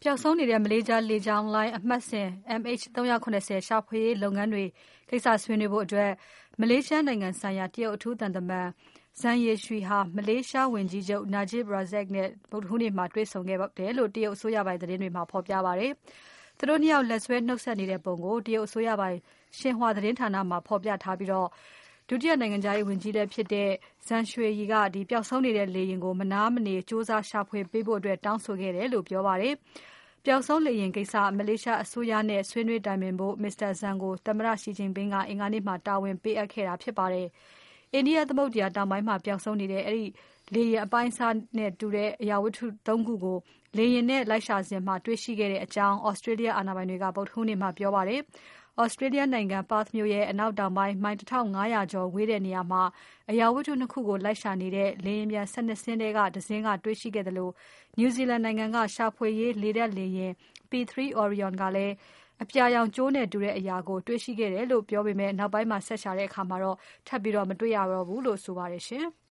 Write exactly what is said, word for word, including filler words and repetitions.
ပျောက်ဆုံးနေတဲ့မလေးရှားလေကြောင်းလိုင်းအမှတ်စဉ် M H ၃၇၀ ရှာဖွေရေးလုပ်ငန်းတွေကိစ္စဆွေးနွေးဖို့အတွက်မလေးရှားနိုင်ငံဆိုင်ရာတရုတ်အထူးသံတမန် Zhang Yeshi ဟာမလေးရှားဝန်ကြီးချုပ် Najib Razak နဲ့ဗုဒ္ဓဟူးနေ့မှာတွေ့ဆုံခဲ့တယ်လို့တရုတ်အစိုးရပိုင်သတင်းတွေမှာဖော်ပြပါတယ်။ သူတို့နှစ်ယောက်လက်ဆွဲနှုတ်ဆက်နေတဲ့ပုံကိုတရုတ်အစိုးရပိုင်ရှင်ဟွာသတင်းဌာနမှာဖော်ပြထားပြီးဒုတိယနိုင်ငံခြားရေးဝန်ကြီးလည်းဖြစ်တဲ့ Zhang Xueyi ကပျောက်ဆုံးနေတဲ့လေယာဉ်ကိုမနားမနေစူးစမ်းရှာဖွေပေးဖို့တောင်းဆိုခဲ့တယ်လို့ပြောပါတယ်။ ပျောက်ဆုံးလေယာဉ်ကိစ္စမလေးရှားအစိုးရနဲ့ဆွေးနွေးတိုင်ပင်ဖို့ Mr. Zhang ကိုသမ္မတ Xi Jinping ကအင်္ဂါနေ့မှာတာဝန်ပေးအပ်ခဲ့တာဖြစ်ပါတယ်။ India သမုဒ္ဒရာတောင်ပိုင်းမှာပျောက်ဆုံးနေတဲ့အဲဒီလေယာဉ်အပိုင်းအစနဲ့တူတဲ့အရာဝတ္ထု သုံး ခုကိုလေယာဉ်နဲ့လိုက်ရှာစဉ်တွေ့ရှိခဲ့တဲ့အကြောင်း Australia အာဏာပိုင်တွေကဗုဒ္ဓဟူးနေ့မှာပြောပါတယ်။ Australia နိုင်ငံ Perth မြို့ရဲ့အနောက်တောင်ပိုင်း မိုင် ၁၅၀၀ ကျော်ဝေးတဲ့နေရာမှာအရာဝတ္ထု နှစ် ခုကိုလိုက်ရှာနေတဲ့လေယာဉ်ပျံ ၁၂ စင်းထဲကတစင်းကတွေ့ရှိခဲ့သလို New Zealand နိုင်ငံကရှာဖွေရေးလေတပ်လေယာဉ် P ၃ Orion ကလည်းအပြာရောင်ကြိုးနဲ့တူတဲ့အရာကိုတွေ့ရှိခဲ့တယ်လို့ပြောပေမဲ့နောက်ပိုင်းမှာဆက်ရှာတဲ့အခါထပ်ပြီးမတွေ့ရတော့ဘူးလို့ဆိုပါတယ်ရှင်။